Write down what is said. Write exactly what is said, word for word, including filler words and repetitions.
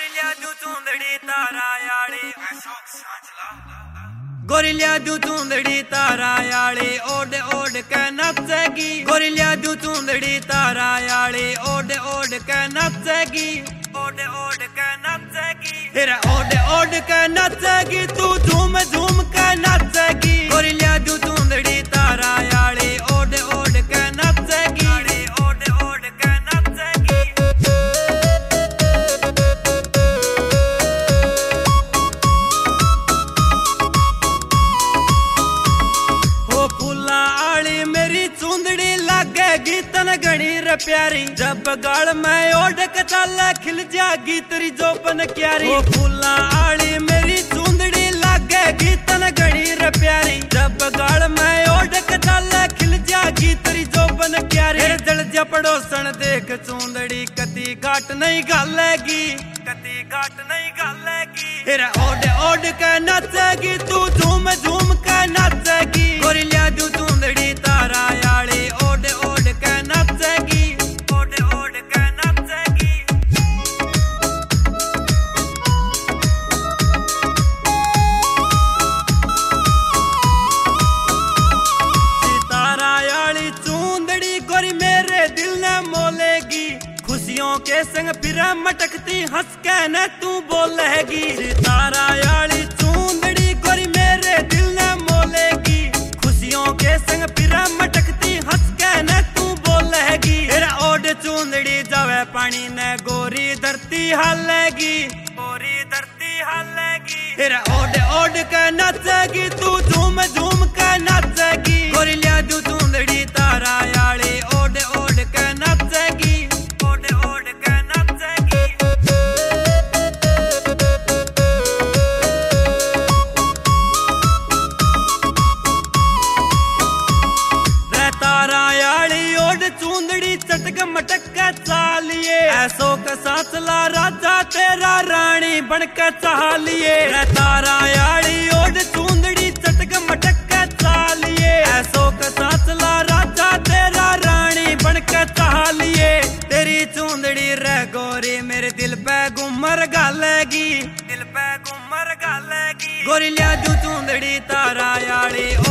गोरिल्या दू चूंदड़ी तारा याली गोरिल्या दू चूंदड़ी तारा याली odd odd के नचेगी गोरिल्या दू चूंदड़ी तारा याली ओड ओड के नचेगी ओड ओड के नचेगी तेरा ओड ओड के नचेगी तू झूम झूम के नचेगी गोरिल्या दू चूंदड़ी तारा याली ओड ओड के नचेगी ओड ओड के नचेगी हो फूला आली मेरी चूंदड़ी लागेगी तन घनी रे प्यारी जब गाल में ओढ़ के चाले खिल जाएगी तेरी जोबन क्यारी हो फूला आली मेरी चूंदड़ी लागेगी तन घनी रे प्यारी जब गाल में ओढ़ के चाले खिल जाएगी तेरी जोबन क्यारी जल जा पड़ोसन देख चूंदड़ी कती घाट नहीं गालेगी कती घाट नहीं गालेगी तेरा ओढ़ ओढ़ के नचेगी तू झूम झूम के नचेगी गोरिल्या दू चूंदड़ी तारा याली ओढ़ ओढ़ के नचेगी ओढ़ ओढ़ के नचेगी सितारा याली चूंदड़ी गोरी मेरे दिल ने मोलेगी खुशियों के संग फिर मटकती हंस के न तू बोलेगी सितारा याली चूंदड़ी गोरी मेरे दिल ने मोलेगी खुशियों के संग फिर मटकती हंस के न तू बोलेगी तेरा ओढ़ चूंदड़ी जावे पानी ने गोरी धरती हालेगी गोरी धरती हालेगी तेरा ओढ़ ओढ़ के नचेगी तू झूम झूम के नचेगी गोरिल्या दू चूंदड़ी तारा याली ओढ़ ओढ़ के नचेगी ओढ़ ओढ़ के नचेगी रे तारा याली ओढ़ चूंदड़ी चटक मटक के चालिए ऐसो के साचला राजा तेरा रानी बन के चालिए रे तारा याली ओढ़ चूंदड़ी चटक मटक के चालिए ऐसो के साचला राजा तेरा रानी बन के चालिए तेरी चूंदड़ी रे गोरी मेरे दिल पे घुमर गालेगी दिल पे घुमर गालेगी गोरिल्या दू चूंदड़ी तारा याली